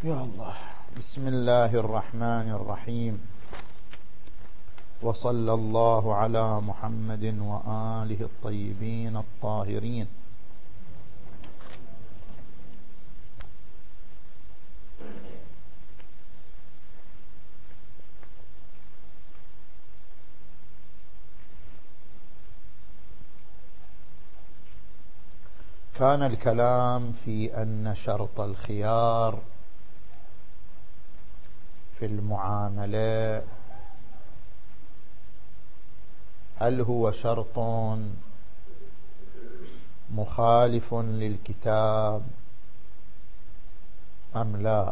يا الله. بسم الله الرحمن الرحيم، وصلى الله على محمد وآله الطيبين الطاهرين. كان الكلام في أن شرط الخيار في المعاملة هل هو شرط مخالف للكتاب أم لا؟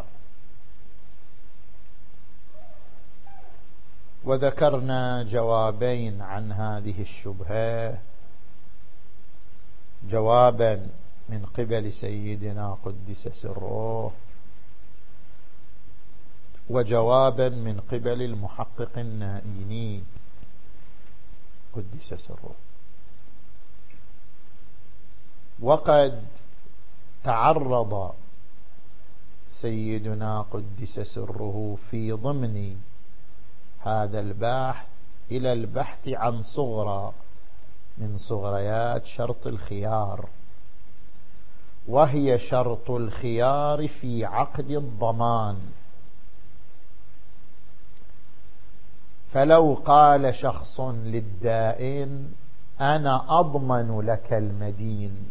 وذكرنا جوابين عن هذه الشبهة، جوابا من قبل سيدنا قدس سره، وجوابا من قبل المحقق النائيني قدس سره. وقد تعرض سيدنا قدس سره في ضمن هذا البحث إلى البحث عن صغرى من صغريات شرط الخيار، وهي شرط الخيار في عقد الضمان. فلو قال شخص للدائن أنا أضمن لك المدين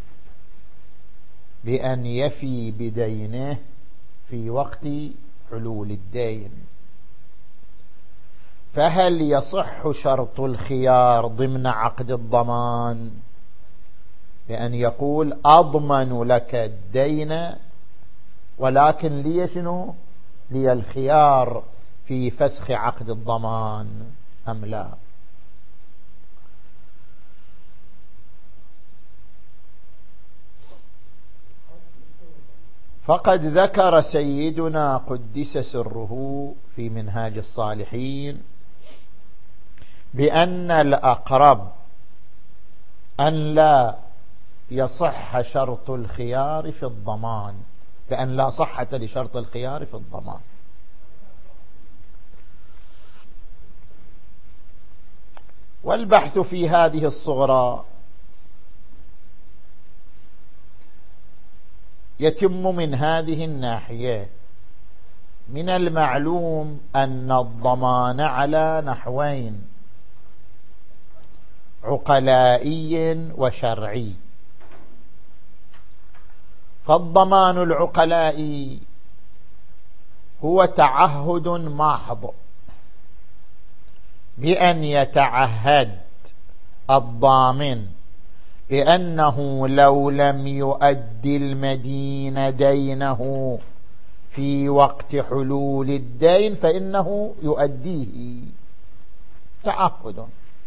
بأن يفي بدينه في وقت حلول الدين، فهل يصح شرط الخيار ضمن عقد الضمان بأن يقول أضمن لك الدين ولكن لي شنو؟ لي الخيار في فسخ عقد الضمان أم لا؟ فقد ذكر سيدنا قدس سره في منهاج الصالحين بأن الأقرب أن لا يصح شرط الخيار في الضمان، بأن لا صحة لشرط الخيار في الضمان. والبحث في هذه الصغرى يتم من هذه الناحية: من المعلوم أن الضمان على نحوين، عقلائي وشرعي. فالضمان العقلائي هو تعهد محض بأن يتعهد الضامن بأنه لو لم يؤدي المدين دينه في وقت حلول الدين فإنه يؤديه، تعهد.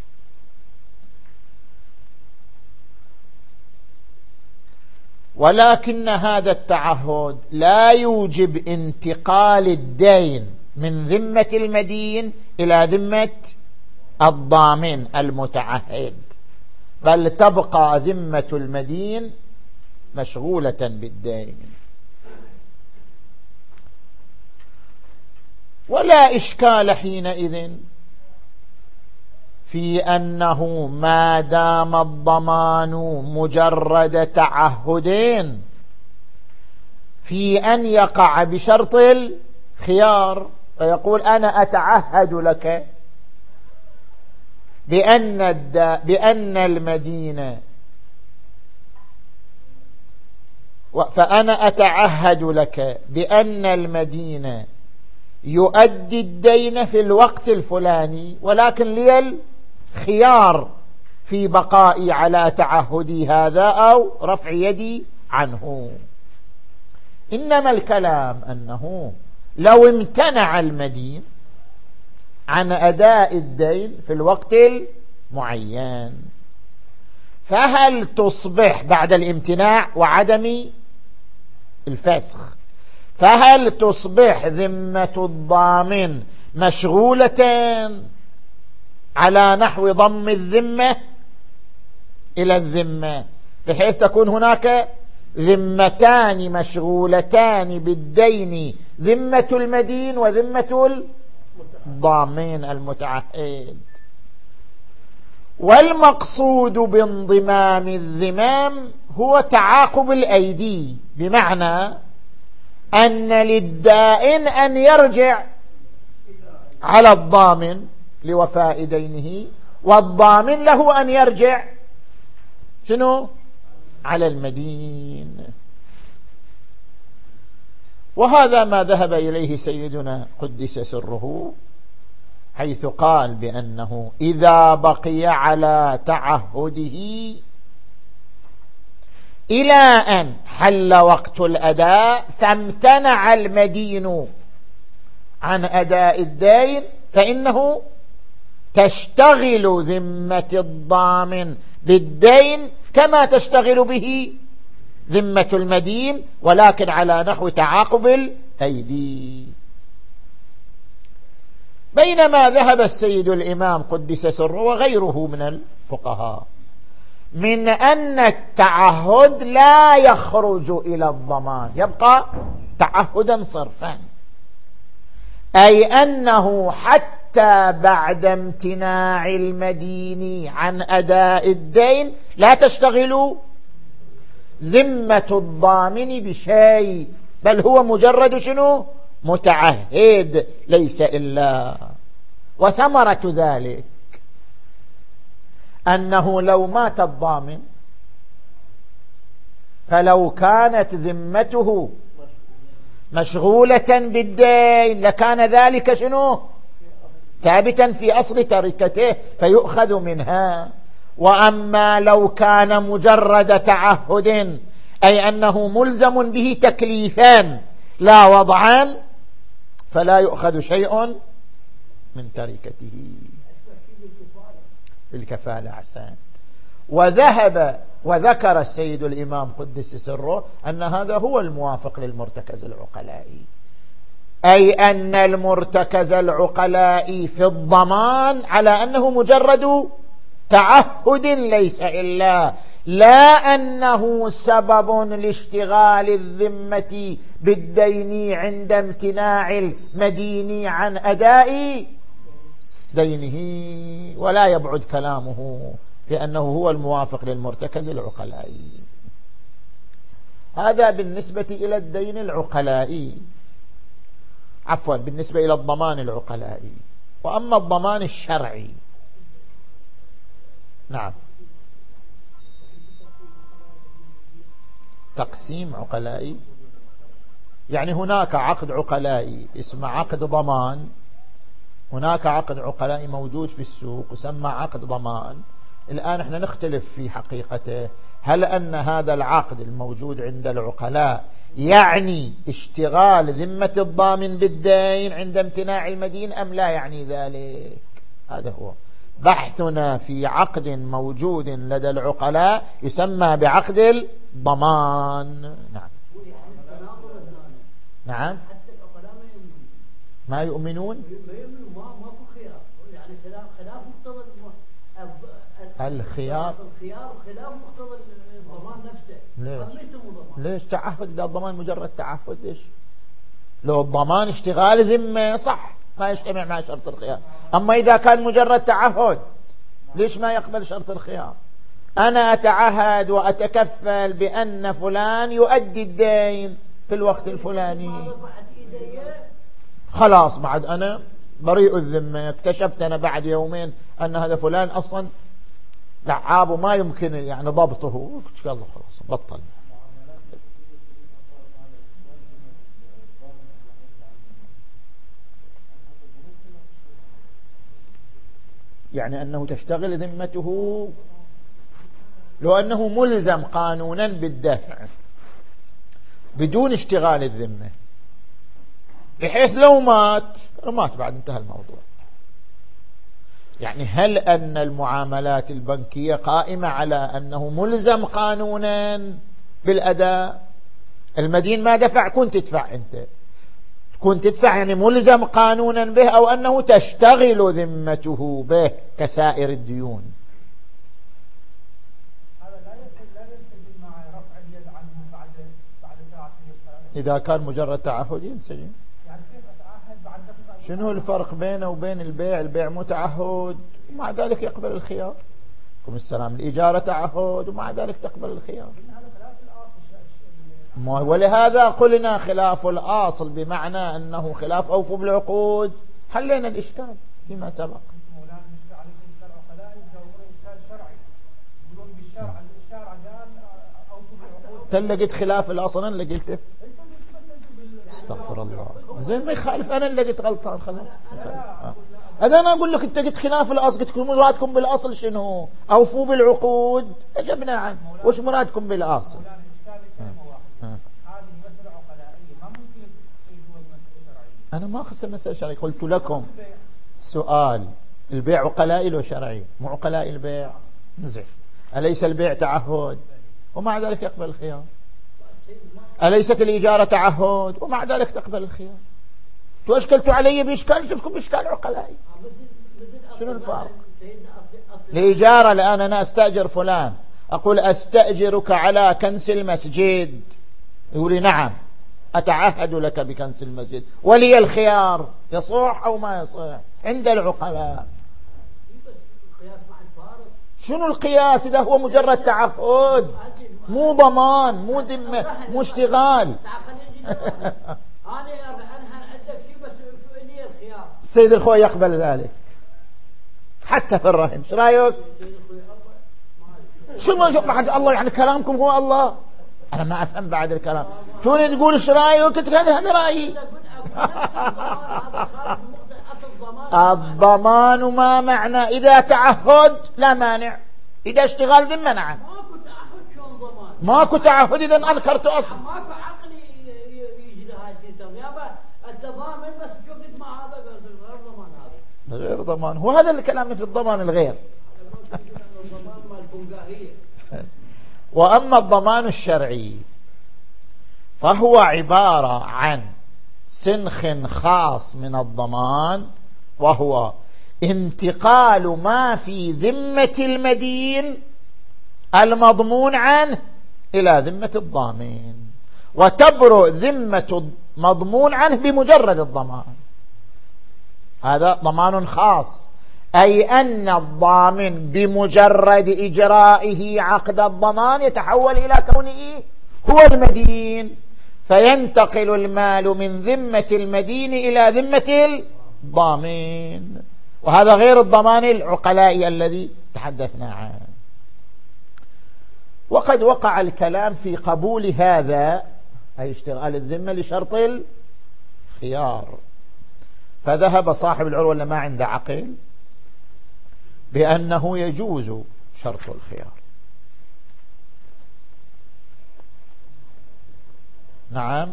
ولكن هذا التعهد لا يوجب انتقال الدين من ذمة المدين إلى ذمة الضامن المتعهد، بل تبقى ذمة المدين مشغولة بالدين. ولا إشكال حينئذ في أنه ما دام الضمان مجرد تعهدين في أن يقع بشرط الخيار، فيقول أنا أتعهد لك بأن المدينة، فأنا أتعهد لك بأن المدينة يؤدي الدين في الوقت الفلاني، ولكن لي الخيار في بقائي على تعهدي هذا أو رفع يدي عنه. إنما الكلام أنه لو امتنع المدين عن أداء الدين في الوقت المعين، فهل تصبح بعد الامتناع وعدم الفسخ، فهل تصبح ذمة الضامن مشغولة على نحو ضم الذمة إلى الذمة، بحيث تكون هناك ذمتان مشغولتان بالدين، ذمة المدين وذمة الضامن المتعهد. والمقصود بانضمام الذمام هو تعاقب الأيدي، بمعنى أن للدائن أن يرجع على الضامن لوفاء دينه، والضامن له أن يرجع شنو؟ على المدين. وهذا ما ذهب إليه سيدنا قدس سره، حيث قال بأنه إذا بقي على تعهده إلى أن حل وقت الأداء فامتنع المدين عن أداء الدين، فإنه تشتغل ذمة الضامن بالدين كما تشتغل به ذمة المدين، ولكن على نحو تعاقب الأيدي. بينما ذهب السيد الإمام قدس سره وغيره من الفقهاء من أن التعهد لا يخرج إلى الضمان، يبقى تعهدا صرفا، أي أنه حتى بعد امتناع المدين عن أداء الدين لا تشتغل ذمة الضامن بشيء، بل هو مجرد شنو؟ متعهد ليس إلا. وثمرة ذلك أنه لو مات الضامن فلو كانت ذمته مشغولة بالدين لكان ذلك شنو؟ ثابتا في أصل تركته فيؤخذ منها. وأما لو كان مجرد تعهد، أي أنه ملزم به تكليفان لا وضعان، فلا يؤخذ شيء من تركته. بالكفالة أحسنت. وذهب وذكر السيد الإمام قدس سره أن هذا هو الموافق للمرتكز العقلائي، أي أن المرتكز العقلائي في الضمان على أنه مجرد تعهد ليس إلا، لا أنه سبب لاشتغال الذمة بالدين عند امتناع المدين عن أداء دينه. ولا يبعد كلامه لأنه هو الموافق للمرتكز العقلائي. هذا بالنسبة إلى الدين العقلائي، عفوا بالنسبة إلى الضمان العقلائي. وأما الضمان الشرعي، نعم، تقسيم عقلائي، يعني هناك عقد عقلائي اسمه عقد ضمان، هناك عقد عقلائي موجود في السوق يسمى عقد ضمان. الآن احنا نختلف في حقيقته، هل أن هذا العقد الموجود عند العقلاء يعني اشتغال ذمة الضامن بالدين عند امتناع المدين أم لا يعني ذلك؟ هذا هو بحثنا في عقد موجود لدى العقلاء يسمى بعقد الضمان. نعم نعم، ما يؤمنون الخيار خلاف مقتضى الضمان نفسه. ليش تعهد؟ إذا الضمان مجرد تعهد ليش؟ لو الضمان اشتغال ذمة صح ما يجتمع مع شرط الخيار، أما إذا كان مجرد تعهد ليش ما يقبل شرط الخيار؟ أنا أتعهد وأتكفل بأن فلان يؤدي الدين في الوقت الفلاني، خلاص بعد أنا بريء الذمة، اكتشفت أنا بعد يومين أن هذا فلان أصلا لعاب وما يمكن يعني ضبطه، يلا خلاص بطل. يعني أنه تشتغل ذمته لو أنه ملزم قانونا بالدفع بدون اشتغال الذمة، بحيث لو مات بعد انتهى الموضوع. يعني هل أن المعاملات البنكية قائمة على أنه ملزم قانونا بالأداء؟ المدين ما دفع كنت تدفع أنت، كنت تدفع يعني ملزم قانونا به، أو أنه تشتغل ذمته به كسائر الديون. هذا لا ينسجم مع رفع اليد عنه بعد إذا كان مجرد تعهد ينسجم. شنو الفرق بينه وبين البيع؟ البيع مو تعهد ومع ذلك يقبل الخيار. عليكم السلام. الإجارة تعهد ومع ذلك تقبل الخيار. ولهذا قلنا خلاف الأصل بمعنى أنه خلاف أوفوا بالعقود. حلينا الإشكال فيما سبق. لقيت خلاف الأصل. أنا اللي قلته استغفر الله. زين ما يخالف، أنا اللي قلت غلطان خلاص. هذا أنا أقول لك أنت قلت خلاف الأصل. قلت مرادكم بالأصل شنو؟ أوفوا بالعقود. أجبنا عنه. وش مرادكم بالأصل؟ أنا ما أخذ مسألة شرعية. قلت لكم سؤال: البيع عقلائي لو شرعي؟ مو عقلائي البيع. نزع. أليس البيع تعهد ومع ذلك يقبل الخيار؟ أليست الإجارة تعهد ومع ذلك تقبل الخيار؟ وأشكلتوا علي بإشكال، جبتكم بإشكال عقلائي. شنو الفرق؟ الإجارة الآن أنا أستأجر فلان، أقول أستأجرك على كنس المسجد، يقول لي نعم، أتعهد لك بكنس المسجد ولي الخيار. يصح أو ما يصح عند العقلاء؟ شنو القياس إذا هو مجرد تعهد؟ مو ضمان، مو ذمة، مو اشتغال. السيد الخوي يقبل ذلك حتى في الرهن. ايش رايك؟ شنو الله يعني كلامكم هو الله؟ انا ما افهم بعد الكلام. توني تقول ايش رايك؟ هذا رايي. الضمان ما معنى؟ اذا تعهد لا مانع، اذا اشتغال ذمه نعم. ماكو تعهد اذا انكرت اصلا. ماكو عقل يجي لهاي التضامن، بس شو ما هذا غير ضمان. هذا غير ضمان. هو هذا الكلام في الضمان الغير. وأما الضمان الشرعي فهو عبارة عن سنخ خاص من الضمان، وهو انتقال ما في ذمة المدين المضمون عنه إلى ذمة الضامن، وتبرؤ ذمة المضمون عنه بمجرد الضمان. هذا ضمان خاص، أي أن الضامن بمجرد إجرائه عقد الضمان يتحول إلى كونه هو المدين، فينتقل المال من ذمة المدين إلى ذمة الضامن. وهذا غير الضمان العقلائي الذي تحدثنا عنه. وقد وقع الكلام في قبول هذا، أي اشتغال الذمة، لشرط الخيار. فذهب صاحب العروة اللي ما عنده عقل بأنه يجوز شرط الخيار. نعم.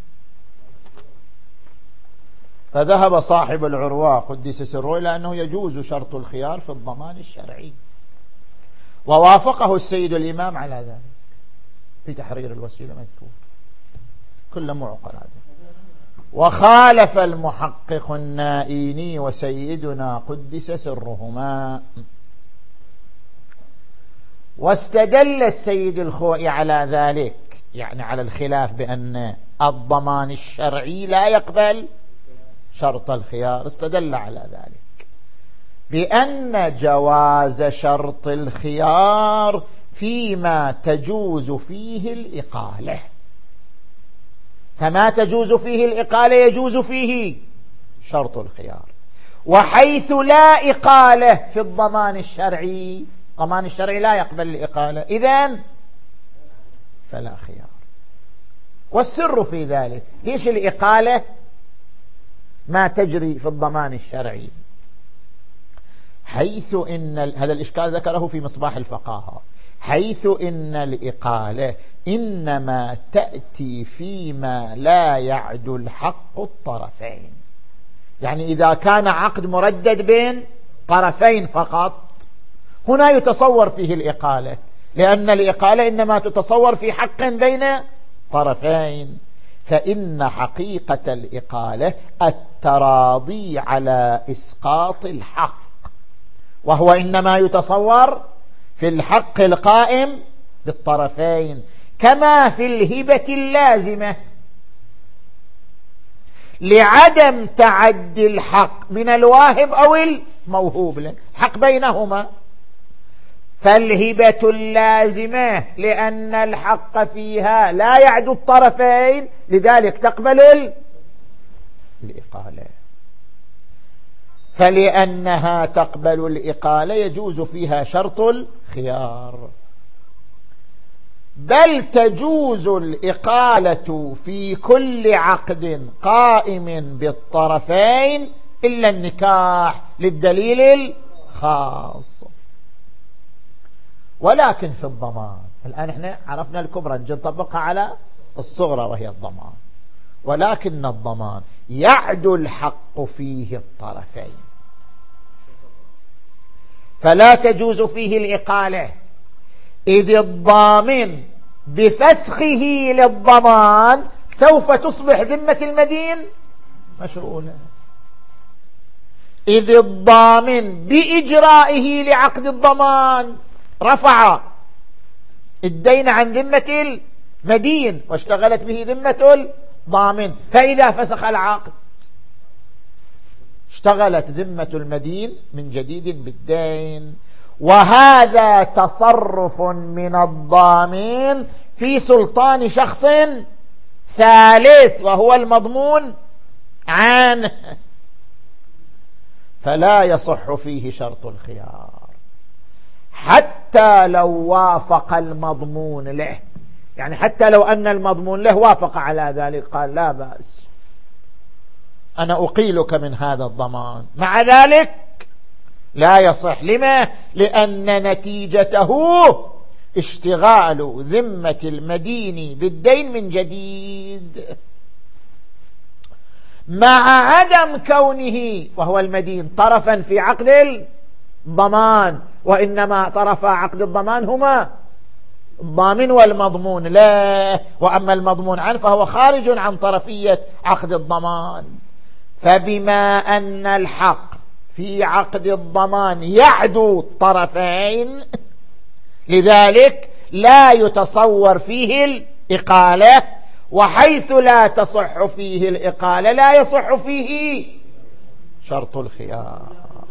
فذهب صاحب العروة قدس سره إلى أنه يجوز شرط الخيار في الضمان الشرعي، ووافقه السيد الإمام على ذلك في تحرير الوسيلة مكتوب. كل معقل هذا. وخالف المحقق النائيني وسيدنا قدس سرهما، واستدل السيد الخوئي على ذلك، يعني على الخلاف بأن الضمان الشرعي لا يقبل شرط الخيار. استدل على ذلك بأن جواز شرط الخيار فيما تجوز فيه الإقالة، فما تجوز فيه الإقالة يجوز فيه شرط الخيار. وحيث لا إقالة في الضمان الشرعي، الضمان الشرعي لا يقبل الإقالة، إذن فلا خيار. والسر في ذلك ليش الإقالة ما تجري في الضمان الشرعي؟ حيث إن هذا الإشكال ذكره في مصباح الفقاهة، حيث إن الإقالة إنما تأتي فيما لا يعدل حق الطرفين. يعني إذا كان عقد مردد بين طرفين فقط، هنا يتصور فيه الإقالة، لأن الإقالة إنما تتصور في حق بين طرفين. فإن حقيقة الإقالة التراضي على إسقاط الحق، وهو إنما يتصور في الحق القائم بالطرفين، كما في الهبة اللازمة لعدم تعدي الحق من الواهب أو الموهوب له، الحق بينهما. فالهبة اللازمة لأن الحق فيها لا يعدو الطرفين، لذلك تقبل الإقالة. فلأنها تقبل الإقالة يجوز فيها شرط الخيار، بل تجوز الإقالة في كل عقد قائم بالطرفين إلا النكاح للدليل الخاص. ولكن في الضمان، الآن احنا عرفنا الكبرى، نجي نطبقها على الصغرى وهي الضمان. ولكن الضمان يعدو الحق فيه الطرفين، فلا تجوز فيه الإقالة، إذ الضامن بفسخه للضمان سوف تصبح ذمة المدين مشغولة، إذ الضامن بإجرائه لعقد الضمان رفع الدين عن ذمة المدين واشتغلت به ذمة الضامن، فإذا فسخ العقد اشتغلت ذمة المدين من جديد بالدين. وهذا تصرف من الضامن في سلطان شخص ثالث وهو المضمون عنه، فلا يصح فيه شرط الخيار حتى لو وافق المضمون له. يعني حتى لو أن المضمون له وافق على ذلك، قال لا بأس أنا أقيلك من هذا الضمان، مع ذلك لا يصح. لما؟ لأن نتيجته اشتغال ذمة المدين بالدين من جديد، مع عدم كونه وهو المدين طرفا في عقد الضمان، وإنما طرفا عقد الضمان هما الضامن والمضمون لا، وأما المضمون عنه فهو خارج عن طرفية عقد الضمان. فبما أن الحق في عقد الضمان يعدو الطرفين، لذلك لا يتصور فيه الإقالة، وحيث لا تصح فيه الإقالة لا يصح فيه شرط الخيار.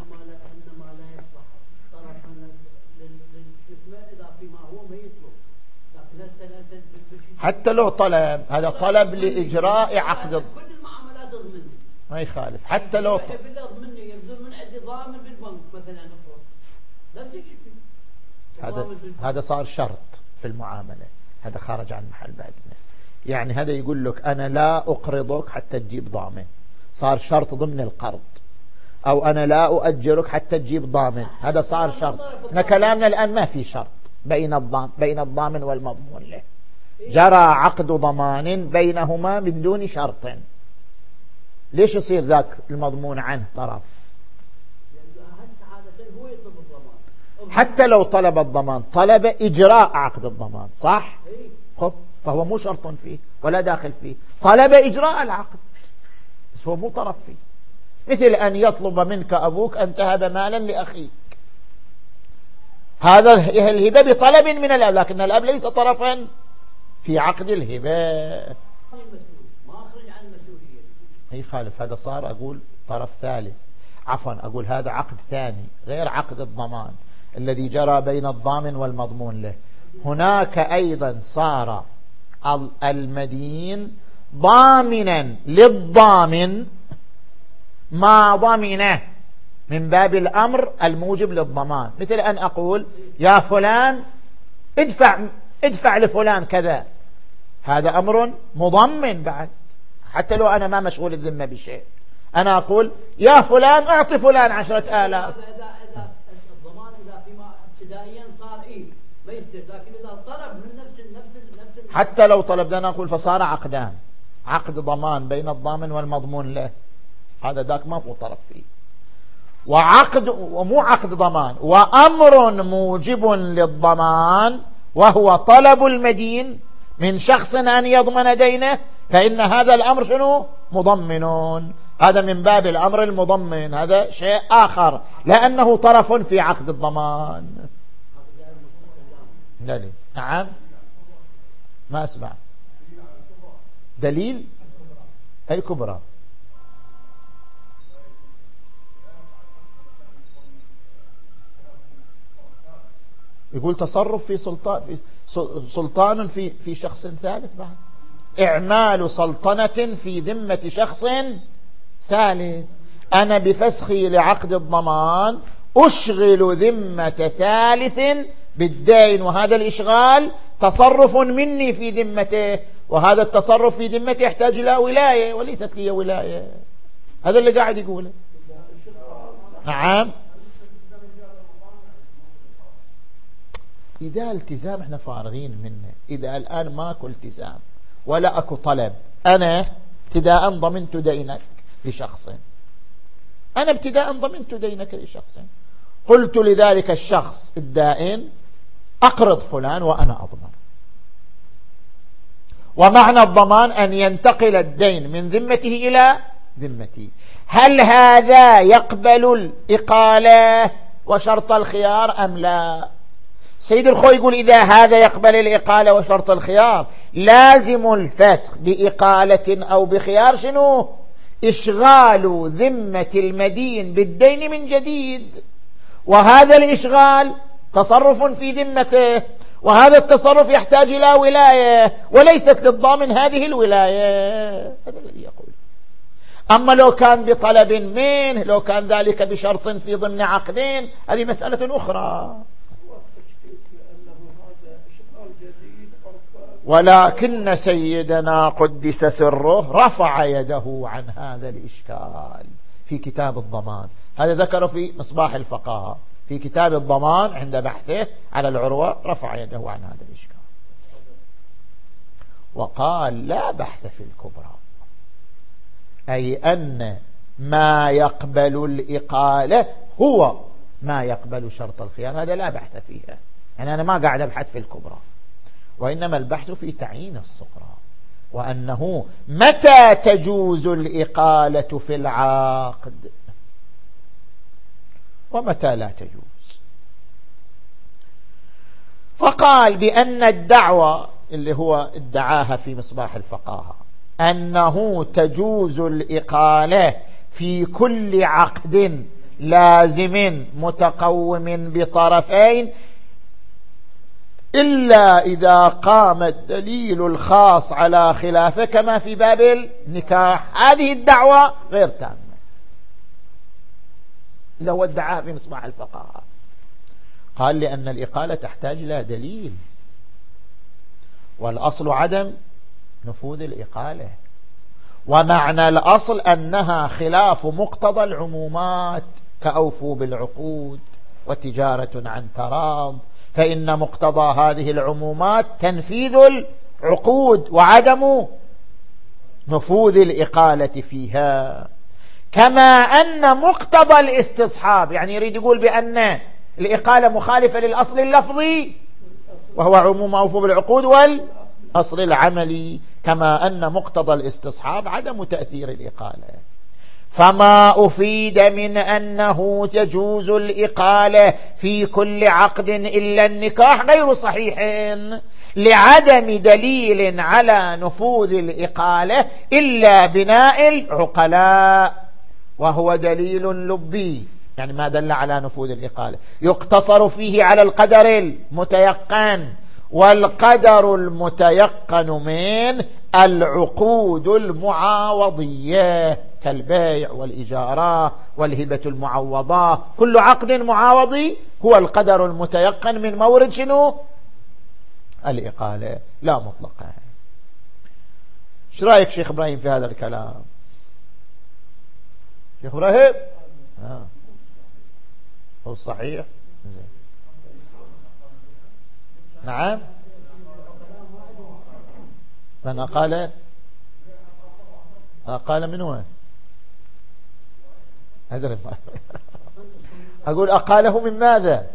حتى لو طلب، هذا طلب لإجراء عقد كل المعاملات ضمني ما يخالف، حتى لو يبذل من عندي ضامن بالبنك مثلا، نفس الشيء. هذا صار شرط في المعاملة، هذا خارج عن محل بعدنا. يعني هذا يقول لك أنا لا أقرضك حتى تجيب ضامن، صار شرط ضمن القرض. أو أنا لا أؤجرك حتى تجيب ضامن، هذا صار شرط. كلامنا الآن ما في شرط بين الضامن والمضمون له، جرى عقد ضمان بينهما من دون شرط. ليش يصير ذاك المضمون عنه طرف؟ حتى لو طلب الضمان، طلب إجراء عقد الضمان، صح؟ خب فهو مو شرط فيه ولا داخل فيه، طلب إجراء العقد بس هو مو طرف فيه. مثل أن يطلب منك أبوك أن تهب مالا لأخيك، هذا الهبة بطلب من الأب، لكن الأب ليس طرفا في عقد الهبة، ما أخرج عن المسؤولية. هي خالف، هذا صار أقول طرف ثالث، عفوا أقول هذا عقد ثاني غير عقد الضمان الذي جرى بين الضامن والمضمون له. هناك أيضا صار المدين ضامنا للضامن ما ضمنه من باب الأمر الموجب للضمان، مثل أن أقول يا فلان ادفع لفلان كذا، هذا أمر مضمن بعد، حتى لو أنا ما مشغول الذمة بشيء. أنا أقول يا فلان أعطي فلان 10,000. إذا الضمان إذا فيما ابتدائيا صار ما يصير، لكن إذا طلب من نفس حتى لو طلب، أنا أقول فصار عقدان، عقد ضمان بين الضامن والمضمون له، هذا ذاك ما هو طرف فيه، وعقد ومو عقد ضمان، وأمر موجب للضمان وهو طلب المدين من شخص أن يضمن دينه، فإن هذا الأمر شنو؟ مضمنون. هذا من باب الأمر المضمن، هذا شيء آخر لأنه طرف في عقد الضمان. دليل. نعم ما أسمع دليل أي كبرى يقول تصرف في سلطان في شخص ثالث بعد، إعمال سلطنة في ذمة شخص ثالث. أنا بفسخي لعقد الضمان أشغل ذمة ثالث بالدين، وهذا الإشغال تصرف مني في ذمته، وهذا التصرف في ذمته يحتاج إلى ولاية وليست لي ولاية. هذا اللي قاعد يقوله. نعم، إذا التزام احنا فارغين منه. إذا الآن ماكو التزام ولا أكو طلب، أنا ابتداء ضمنت دينك لشخص، أنا ابتداء ضمنت دينك لشخص، قلت لذلك الشخص الدائن أقرض فلان وأنا أضمن، ومعنى الضمان أن ينتقل الدين من ذمته إلى ذمتي. هل هذا يقبل الإقالة وشرط الخيار أم لا؟ سيد الخوي يقول إذا هذا يقبل الإقالة وشرط الخيار، لازم الفسخ بإقالة أو بخيار شنو؟ إشغال ذمة المدين بالدين من جديد، وهذا الإشغال تصرف في ذمته، وهذا التصرف يحتاج إلى ولاية وليست للضامن هذه الولاية. هذا الذي يقول. أما لو كان بطلب منه، لو كان ذلك بشرط في ضمن عقدين، هذه مسألة أخرى. ولكن سيدنا قدس سره رفع يده عن هذا الإشكال في كتاب الضمان. هذا ذكر في مصباح الفقهاء في كتاب الضمان عند بحثه على العروة، رفع يده عن هذا الإشكال وقال لا بحث في الكبرى، أي أن ما يقبل الإقالة هو ما يقبل شرط الخيار، هذا لا بحث فيها. يعني أنا ما قاعد أبحث في الكبرى، وإنما البحث في تعيين الصغرى، وأنه متى تجوز الإقالة في العقد ومتى لا تجوز. فقال بأن الدعوة اللي هو ادعاها في مصباح الفقهاء أنه تجوز الإقالة في كل عقد لازم متقوم بطرفين إلا إذا قام الدليل الخاص على خلافه كما في باب النكاح. هذه الدعوة غير تامة اللي هو ادعاها في مصباح الفقهاء. قال لأن الإقالة تحتاج إلى دليل، والأصل عدم نفوذ الإقالة، ومعنى الأصل أنها خلاف مقتضى العمومات كأوفوا بالعقود وتجارة عن تراض، فإن مقتضى هذه العمومات تنفيذ العقود وعدم نفوذ الإقالة فيها. كما أن مقتضى الاستصحاب، يعني يريد يقول بأن الإقالة مخالفة للأصل اللفظي وهو عموم أوفوا بالعقود والأصل العملي، كما أن مقتضى الاستصحاب عدم تأثير الإقالة. فما أفيد من أنه يجوز الإقالة في كل عقد إلا النكاح غير صحيح لعدم دليل على نفوذ الإقالة إلا بناء العقلاء، وهو دليل لبي، يعني ما دل على نفوذ الإقالة يقتصر فيه على القدر المتيقن، والقدر المتيقن من العقود المعاوضية كالبيع والإجارة والهبة المعوضة، كل عقد معاوضي هو القدر المتيقن من مورد شنو؟ الإقالة لا مطلقا. ايش رأيك شيخ إبراهيم في هذا الكلام؟ شيخ إبراهيم هو الصحيح؟ زين. نعم، من أقال من هو؟ هذا أقول أقاله من ماذا؟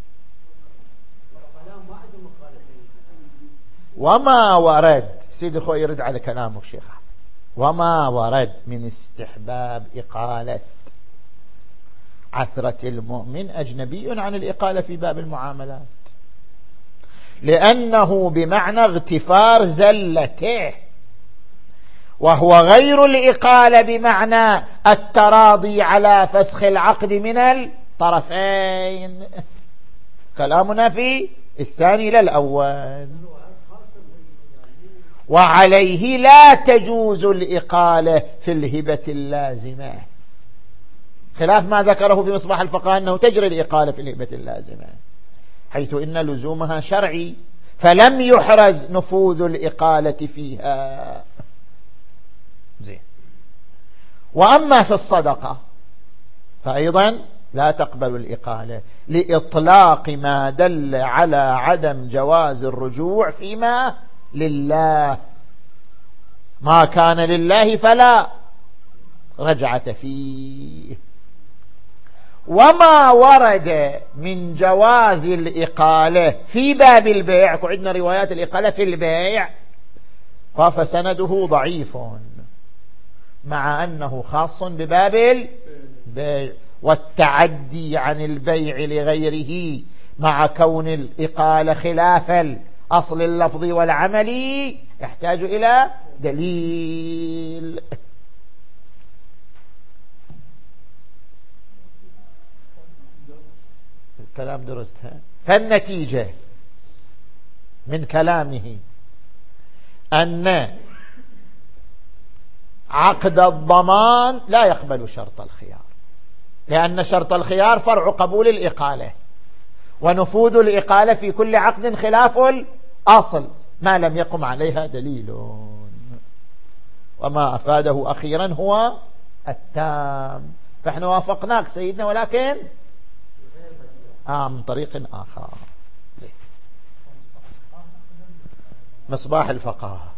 وما ورد، سيد الخوي يرد على كلامك شيخ، وما ورد من استحباب إقالة عثرة المؤمن أجنبي عن الإقالة في باب المعاملات، لأنه بمعنى اغتفار زلته، وهو غير الإقالة بمعنى التراضي على فسخ العقد من الطرفين. كلامنا في الثاني لا الأول. وعليه لا تجوز الإقالة في الهبة اللازمة، خلاف ما ذكره في مصباح الفقهاء أنه تجري الإقالة في الهبة اللازمة، حيث إن لزومها شرعي فلم يحرز نفوذ الإقالة فيها. زين. وأما في الصدقة فأيضا لا تقبل الإقالة لإطلاق ما دل على عدم جواز الرجوع فيما لله. ما كان لله فلا رجعة فيه. وما ورد من جواز الإقالة في باب البيع، وعندنا روايات الإقالة في البيع، فسنده ضعيف مع أنه خاص بباب البيع، والتعدي عن البيع لغيره مع كون الإقالة خلاف الأصل اللفظي والعملي يحتاج إلى دليل. الكلام درستها. فالنتيجة من كلامه أن عقد الضمان لا يقبل شرط الخيار، لأن شرط الخيار فرع قبول الإقالة، ونفوذ الإقالة في كل عقد خلاف الأصل ما لم يقم عليها دليل. وما أفاده أخيرا هو التام. فإحنا وافقناك سيدنا، ولكن من طريق آخر. زي مصباح الفقهاء.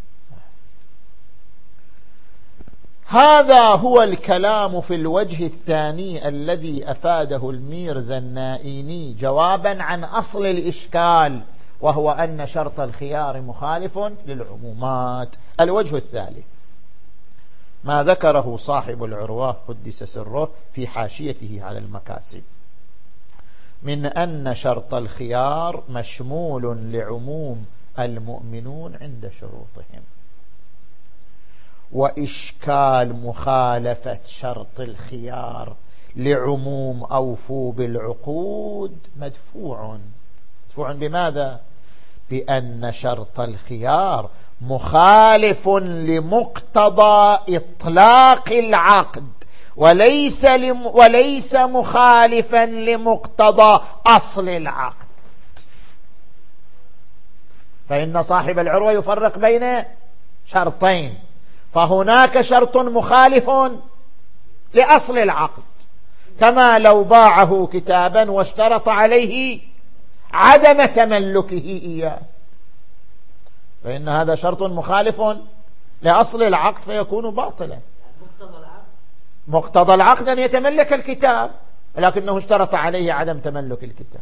هذا هو الكلام في الوجه الثاني الذي أفاده الميرزا النائيني جوابا عن أصل الإشكال، وهو أن شرط الخيار مخالف للعمومات. الوجه الثالث ما ذكره صاحب العروة قدس سره في حاشيته على المكاسب من أن شرط الخيار مشمول لعموم المؤمنون عند شروطهم، وإشكال مخالفة شرط الخيار لعموم أوفوا بالعقود مدفوع. مدفوع بماذا؟ بأن شرط الخيار مخالف لمقتضى إطلاق العقد، وليس مخالفا لمقتضى أصل العقد. فإن صاحب العروة يفرق بين شرطين، فهناك شرط مخالف لأصل العقد، كما لو باعه كتابا واشترط عليه عدم تملكه إياه، فإن هذا شرط مخالف لأصل العقد فيكون باطلا. مقتضى العقد أن يتملك الكتاب، لكنه اشترط عليه عدم تملك الكتاب.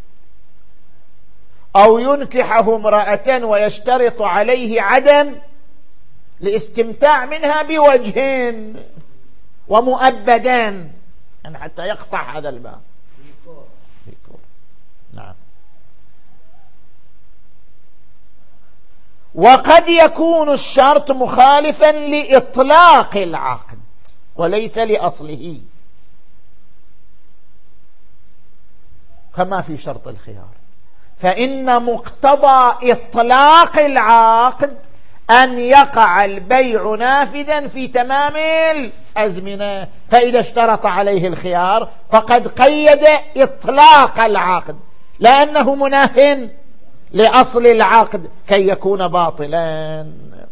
أو ينكحه امرأة ويشترط عليه عدم الاستمتاع منها بوجه ومؤبدا، يعني حتى يقطع هذا الباب. نعم. وقد يكون الشرط مخالفا لإطلاق العقد وليس لأصله، كما في شرط الخيار، فإن مقتضى إطلاق العقد أن يقع البيع نافذا في تمام الأزمنة، فإذا اشترط عليه الخيار فقد قيد إطلاق العقد لأنه مناف لأصل العقد كي يكون باطلا.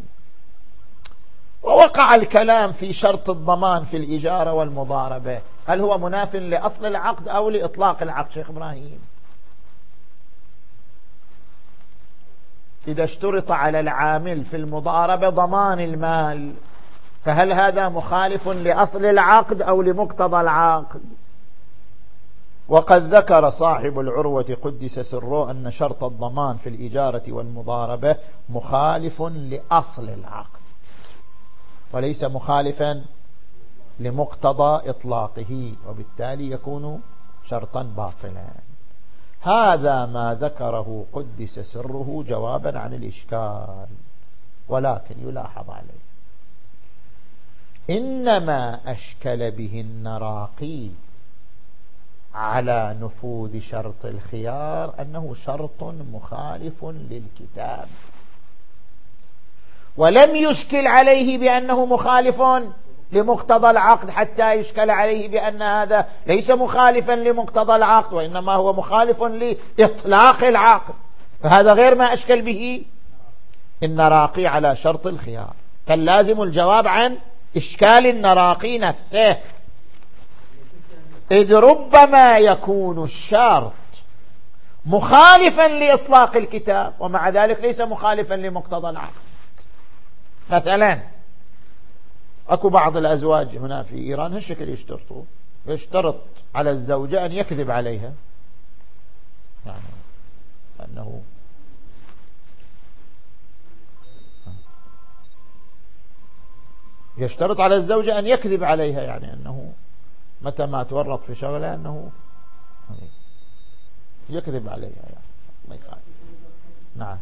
ووقع الكلام في شرط الضمان في الإجارة والمضاربة، هل هو مناف لأصل العقد أو لإطلاق العقد؟ شيخ إبراهيم، إذا اشترط على العامل في المضاربة ضمان المال، فهل هذا مخالف لأصل العقد أو لمقتضى العقد؟ وقد ذكر صاحب العروة قدس سره أن شرط الضمان في الإجارة والمضاربة مخالف لأصل العقد وليس مخالفا لمقتضى إطلاقه، وبالتالي يكون شرطا باطلا. هذا ما ذكره قدس سره جوابا عن الإشكال، ولكن يلاحظ عليه إنما أشكل به النراقي على نفوذ شرط الخيار أنه شرط مخالف للكتاب، ولم يشكل عليه بأنه مخالف لمقتضى العقد حتى يشكل عليه بأن هذا ليس مخالفا لمقتضى العقد وإنما هو مخالف لإطلاق العقد، فهذا غير ما أشكل به النراقي على شرط الخيار. فاللازم الجواب عن إشكال النراقي نفسه، إذ ربما يكون الشرط مخالفا لإطلاق الكتاب ومع ذلك ليس مخالفا لمقتضى العقد. مثلا أكو بعض الأزواج هنا في إيران هالشكل يشترطوا، يشترط على الزوجة أن يكذب عليها، يعني أنه يشترط على الزوجة أن يكذب عليها، يعني أنه متى ما تورط في شغله أنه يكذب عليها، يعني ما يخالف. نعم،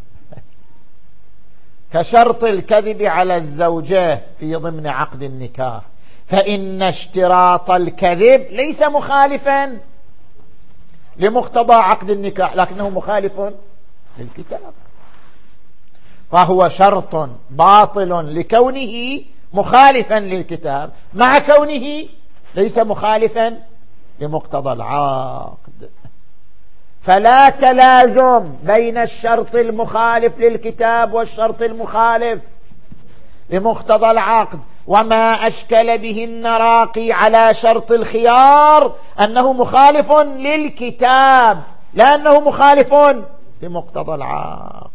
كشرط الكذب على الزوجة في ضمن عقد النكاح، فإن اشتراط الكذب ليس مخالفا لمقتضى عقد النكاح لكنه مخالف للكتاب، فهو شرط باطل لكونه مخالفا للكتاب مع كونه ليس مخالفا لمقتضى العقد. فلا تلازم بين الشرط المخالف للكتاب والشرط المخالف لمقتضى العقد. وما أشكل به النراقي على شرط الخيار أنه مخالف للكتاب لأنه مخالف لمقتضى العقد.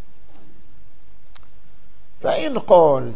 فإن قلت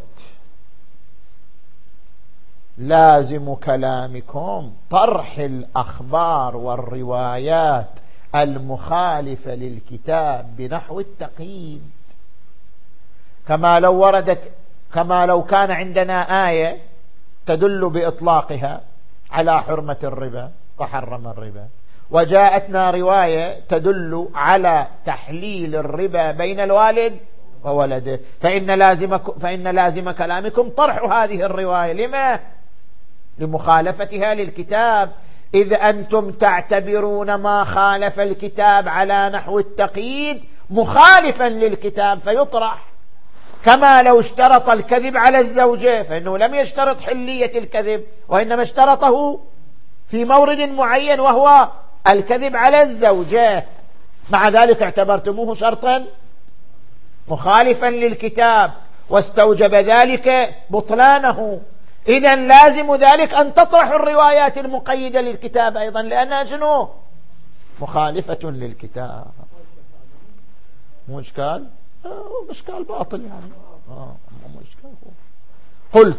لازم كلامكم طرح الأخبار والروايات المخالفة للكتاب بنحو التقييد، كما لو كان عندنا آية تدل بإطلاقها على حرمة الربا فحرم الربا، وجاءتنا رواية تدل على تحليل الربا بين الوالد وولده، فإن لازم كلامكم طرح هذه الرواية. لما؟ لمخالفتها للكتاب، إذ أنتم تعتبرون ما خالف الكتاب على نحو التقييد مخالفا للكتاب فيطرح. كما لو اشترط الكذب على الزوجة فإنه لم يشترط حلية الكذب وإنما اشترطه في مورد معين وهو الكذب على الزوجة، مع ذلك اعتبرتموه شرطا مخالفا للكتاب واستوجب ذلك بطلانه. إذن لازم ذلك أن تطرح الروايات المقيدة للكتاب أيضا لأنها شنو؟ مخالفة للكتاب. مو إشكال؟ إشكال باطل يعني. مو إشكال.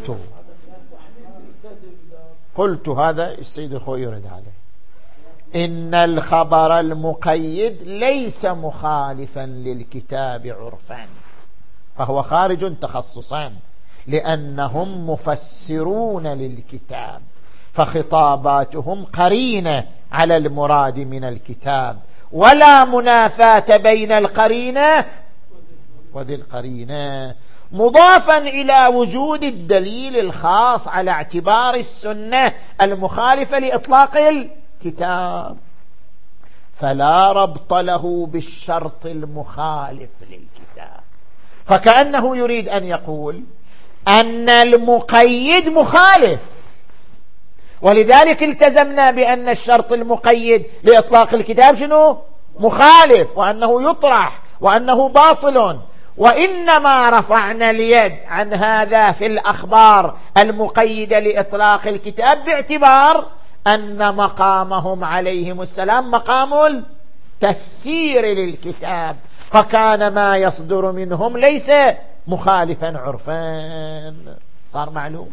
قلت هذا السيد الخوئي يرد عليه، إن الخبر المقيد ليس مخالفا للكتاب عرفا، فهو خارج تخصصا لأنهم مفسرون للكتاب، فخطاباتهم قرينة على المراد من الكتاب، ولا منافاة بين القرينة وذي القرينة، مضافا إلى وجود الدليل الخاص على اعتبار السنة المخالفة لإطلاق الكتاب، فلا ربط له بالشرط المخالف للكتاب. فكأنه يريد أن يقول أن المقيد مخالف، ولذلك التزمنا بأن الشرط المقيد لإطلاق الكتاب شنو؟ مخالف، وأنه يطرح وأنه باطل، وإنما رفعنا اليد عن هذا في الأخبار المقيدة لإطلاق الكتاب باعتبار أن مقامهم عليهم السلام مقام التفسير للكتاب، فكان ما يصدر منهم ليس مخالفا عرفان. صار معلوم؟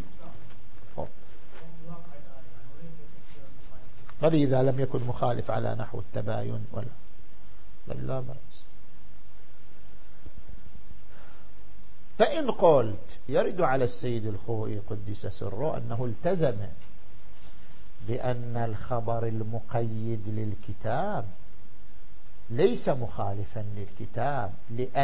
فلذا لم يكن مخالف على نحو التباين ولا بل لا بأس. فإن قلت يرد على السيد الخوئي قدس سره أنه التزم بأن الخبر المقيد للكتاب ليس مخالفا للكتاب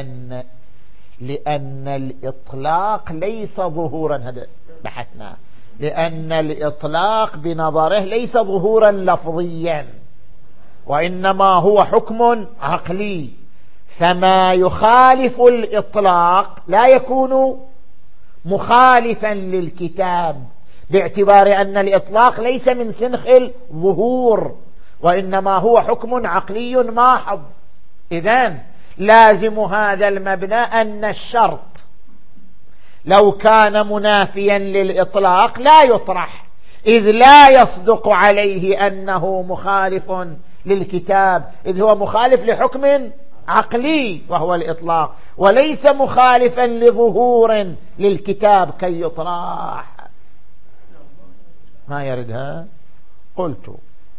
لأن الإطلاق ليس ظهورا، هذا بحثنا، لأن الإطلاق بنظره ليس ظهورا لفظيا، وإنما هو حكم عقلي، فما يخالف الإطلاق لا يكون مخالفا للكتاب، باعتبار أن الإطلاق ليس من سنخ الظهور، وإنما هو حكم عقلي محض. إذن لازم هذا المبنى أن الشرط لو كان منافيا للإطلاق لا يطرح، إذ لا يصدق عليه أنه مخالف للكتاب، إذ هو مخالف لحكم عقلي وهو الإطلاق، وليس مخالفا لظهور للكتاب كي يطرح. ما يردها. قلت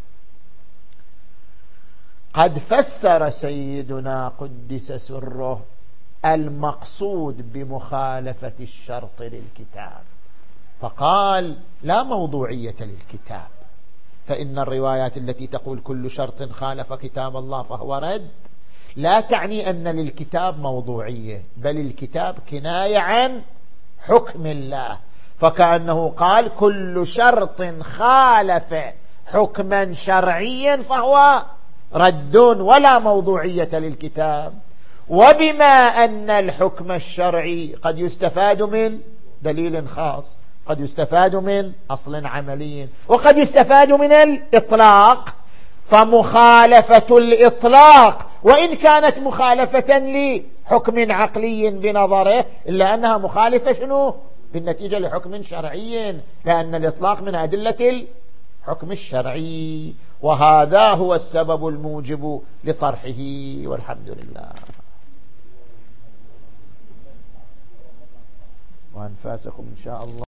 قد فسر سيدنا قدس سره المقصود بمخالفة الشرط للكتاب، فقال لا موضوعية للكتاب، فإن الروايات التي تقول كل شرط خالف كتاب الله فهو رد لا تعني أن للكتاب موضوعية، بل الكتاب كناية عن حكم الله، فكأنه قال كل شرط خالف حكما شرعيا فهو رد ولا موضوعية للكتاب. وبما أن الحكم الشرعي قد يستفاد من دليل خاص، قد يستفاد من أصل عملي، وقد يستفاد من الإطلاق، فمخالفة الإطلاق وإن كانت مخالفة لحكم عقلي بنظره إلا أنها مخالفة شنو؟ بالنتيجة لحكم شرعي، لأن الإطلاق من أدلة الحكم الشرعي، وهذا هو السبب الموجب لطرحه. والحمد لله. وأنفاسكم إن شاء الله.